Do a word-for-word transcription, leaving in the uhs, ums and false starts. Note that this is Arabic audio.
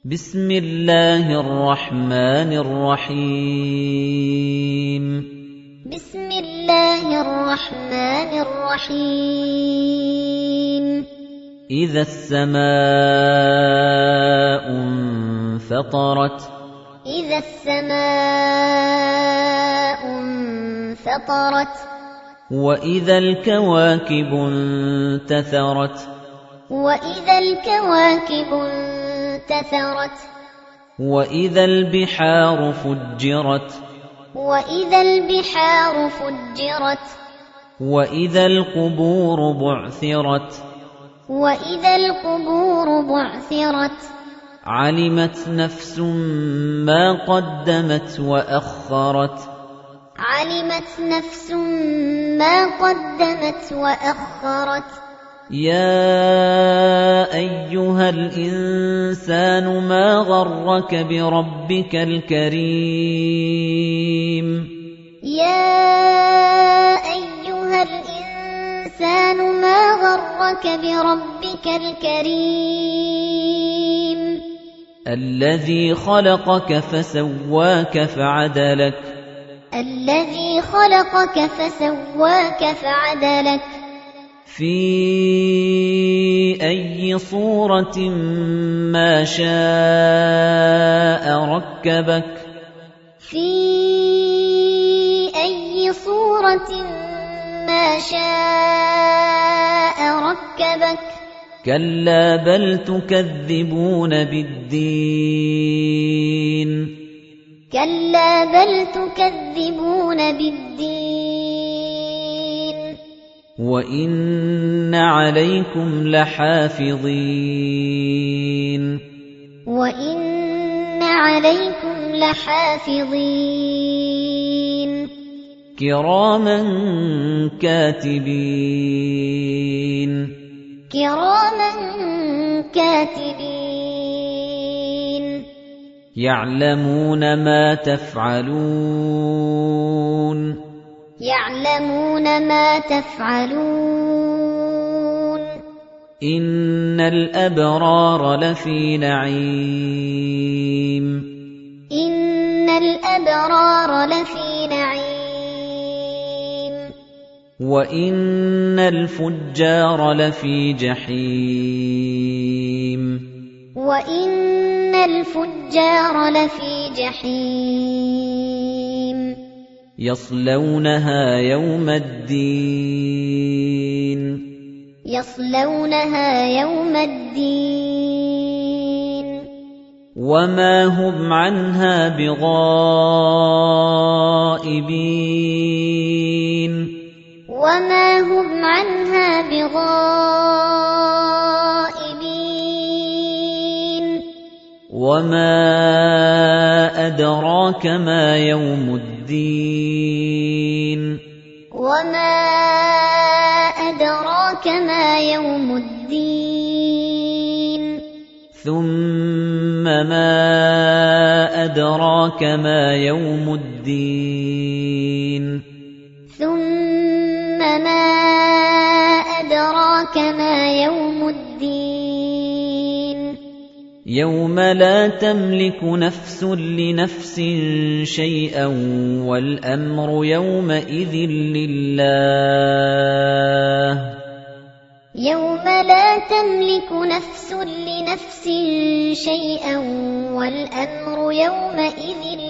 بسم الله الرحمن الرحيم بسم الله الرحمن الرحيم إذا السماء انفطرت إذا السماء انفطرت وإذا الكواكب انتثرت وإذا الكواكب انتثرت وإذا البحار فجرت وإذا البحار فجرت وإذا القبور بعثرت وإذا القبور بعثرت علمت نفس ما قدمت وأخرت علمت نفس ما قدمت وأخرت يا أيها الإنسان ما غرك بربك الكريم يا أيها الإنسان ما غرك بربك الكريم الذي خلقك فسواك فعدلك الذي خلقك فسواك فعدلك في أي صورة ما شاء ركبك في أي صورة ما شاء ركبك كلا بل تكذبون بالدين كلا بل تكذبون بالدين وإن عليكم لحافظين وإن عليكم لحافظين كراما كاتبين كراما كاتبين يعلمون ما تفعلون يعلمون ما تفعلون إن الأبرار لفي نعيم إن الأبرار لفي نعيم وإن الفجار لفي جحيم وإن الفجار لفي جحيم يصلونها يوم الدين يصلونها يوم الدين وما هم عنها بغائبين وما هم عنها بغائبين وما أدراك ما يوم الدين وما أدراك ما يوم الدين ثم ما أدراك ما يوم الدين ثم ما أدراك ما يوم الدين يوم لا تملك نفس لنفس شيئا والأمر يومئذ لله يوم لا تملك نفس لنفس شيئا والأمر يومئذ